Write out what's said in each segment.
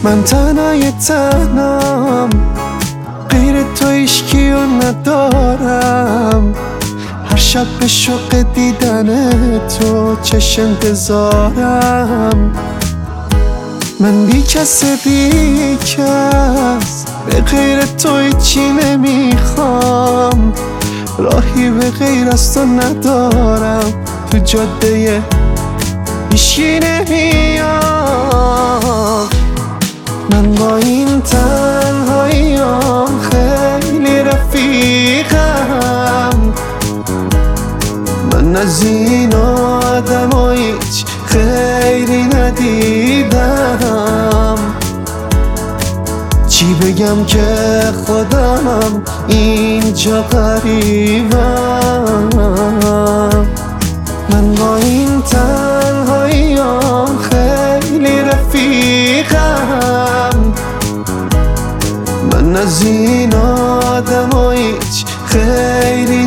من تنهای تنم، غیر تو هیچکیو ندارم. هر شب به شوق دیدن تو چش انتظارم. من بی کس بی کس، به غیر تو هیچی نمیخوام. راهی به غیر از تو ندارم، تو جاده هیچی نمیام. من با این تنهاییام خیلی رفیقم. من از این آدم هیچ خیری ندیدم. چی بگم که خودم اینجا غریبم. من با این تنهاییام خیلی رفیقم. من از این آدم هیچ خیری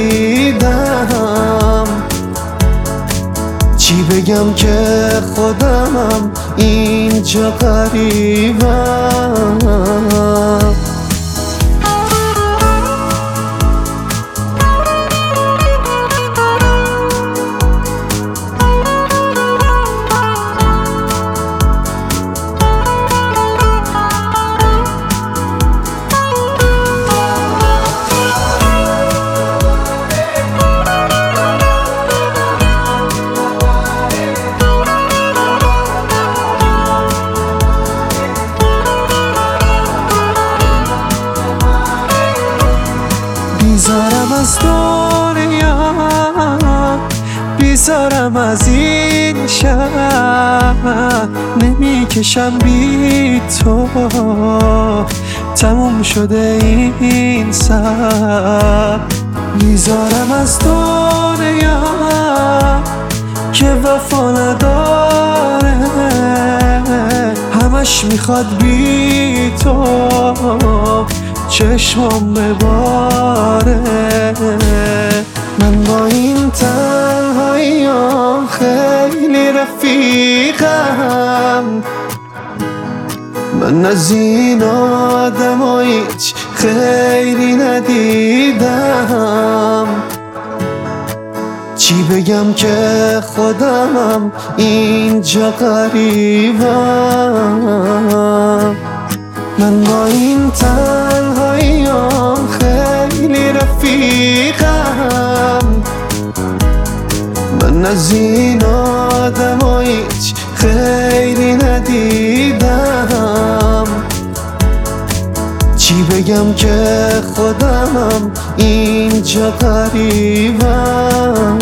ندیدم. چی بگم که خودم اینجا غریبم. بیزارم از دنیا، بیزارم از این شهر. نمیکشم بی تو، تموم شده این سر. بیزارم از دنیا که وفا نداره، همش میخواد بی تو چشمم بباره. من با این تنهاییام خیلی رفیقم. من از این آدم هیچ خیری ندیدم. چی بگم که خودم اینجا غریبم. من با این تنهاییام خیلی رفیقم. من از این آدم هیچ خیری ندیدم. چی بگم که خودم اینجا غریبم.